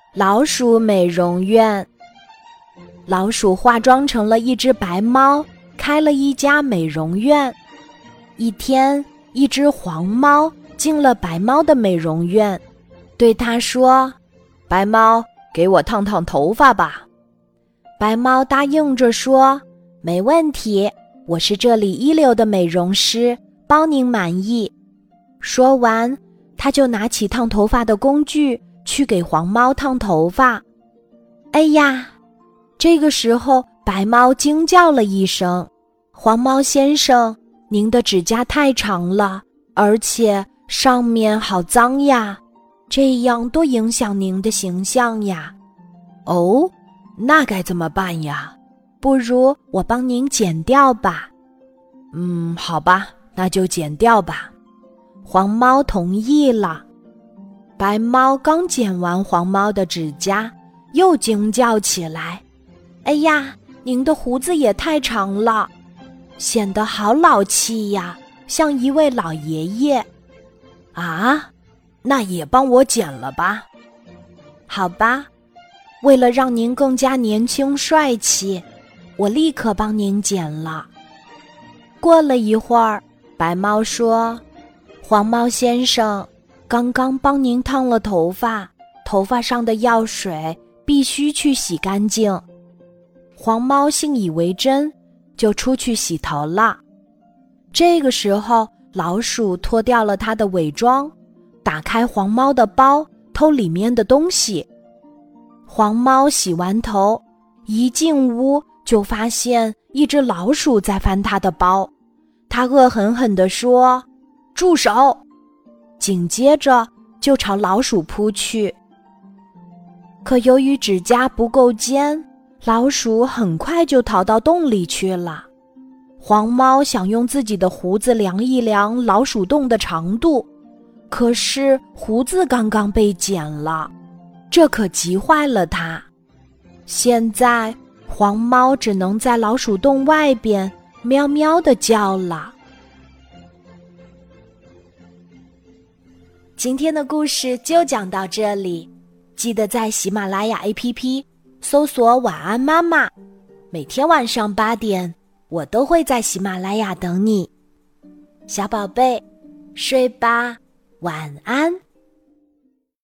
老鼠美容院。老鼠化妆成了一只白猫，开了一家美容院。一天，一只黄猫进了白猫的美容院，对它说：“白猫，给我烫烫头发吧。”白猫答应着说：“没问题，我是这里一流的美容师，包您满意。”说完，他就拿起烫头发的工具去给黄猫烫头发。哎呀！这个时候，白猫惊叫了一声：“黄猫先生，您的指甲太长了，而且上面好脏呀，这样多影响您的形象呀。”“哦，那该怎么办呀？不如我帮您剪掉吧。”“好吧，那就剪掉吧。”黄猫同意了。白猫刚剪完黄猫的指甲，又惊叫起来：“哎呀，您的胡子也太长了，显得好老气呀，像一位老爷爷。”“啊，那也帮我剪了吧。”“好吧，为了让您更加年轻帅气，我立刻帮您剪了。”过了一会儿，白猫说：“黄猫先生，刚刚帮您烫了头发，头发上的药水必须去洗干净。”黄猫信以为真，就出去洗头了。这个时候，老鼠脱掉了它的伪装，打开黄猫的包，偷里面的东西。黄猫洗完头，一进屋就发现一只老鼠在翻它的包。它恶狠狠地说：“住手！”紧接着就朝老鼠扑去。可由于指甲不够尖，老鼠很快就逃到洞里去了。黄猫想用自己的胡子量一量老鼠洞的长度，可是胡子刚刚被剪了，这可急坏了它。现在黄猫只能在老鼠洞外边喵喵地叫了。今天的故事就讲到这里，记得在喜马拉雅 APP 搜索晚安妈妈，每天晚上8点，我都会在喜马拉雅等你。小宝贝，睡吧，晚安。